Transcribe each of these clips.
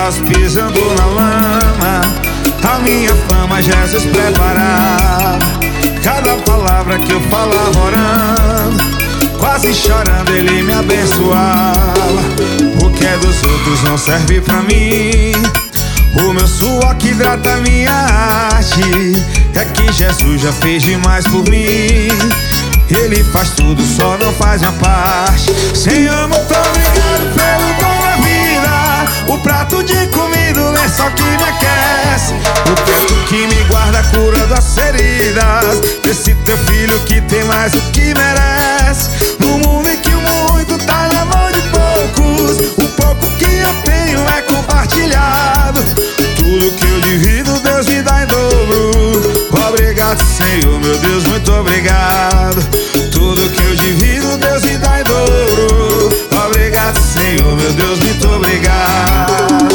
descalço pisando na lama, a minha fama Jesus preparava. Cada palavra que eu falava orando, quase chorando ele me abençoava. O que é dos outros não serve pra mim, o meu suor que hidrata a minha arte. É que Jesus já fez demais por mim, ele faz tudo, só não faz minha parte. Senhor, muito obrigado pelo dom da vida, o prato de comida, o lençol que me aquece, o teto que me guarda curando as feridas desse teu filho que tem mais do que merece. No mundo em que o muito tá na mão de poucos, o pouco que eu tenho é compartilhado. Tudo que eu divido Deus me dá em dobro. Obrigado, Senhor, meu Deus, muito obrigado. Tudo que eu divido Deus me dá em dobro. Obrigado, Senhor, meu Deus, muito obrigado.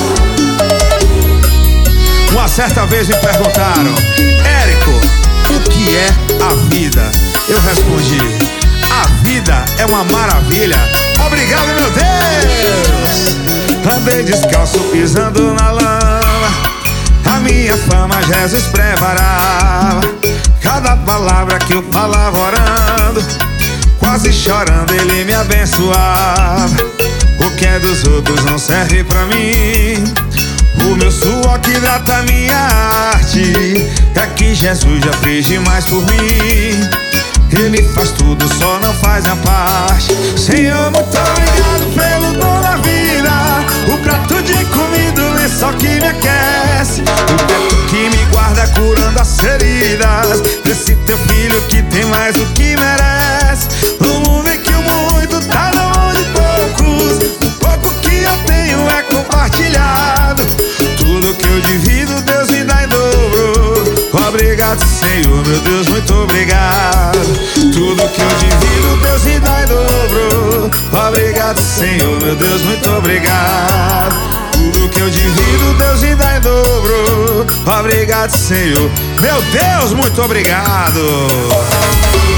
Uma certa vez me perguntaram: Érico, o que é a vida? Eu respondi: a vida é uma maravilha. Obrigado, meu Deus. Andei descalço pisando na lama, a minha fama Jesus preparava. Cada palavra que eu falava orando, quase chorando ele me abençoava. O que é dos outros não serve pra mim, o meu suor que hidrata a minha arte. É que Jesus já fez demais por mim, ele faz tudo, só não faz a parte. Senhor, muito obrigado pelo dom da vida, o prato de comida, o lençol que me aquece, o teto que me guarda curando as feridas desse teu filho que tem mais do que merece. No mundo em que o muito tá na mão de poucos, o pouco que eu tenho é compartilhado. Tudo que eu divido Deus me dá em dobro. Obrigado, Senhor, meu Deus, muito obrigado. Tudo que eu divido Deus me dá em dobro. Obrigado, Senhor, meu Deus, muito obrigado. Tudo que eu divido Deus me dá em dobro. Obrigado, Senhor, meu Deus, muito obrigado.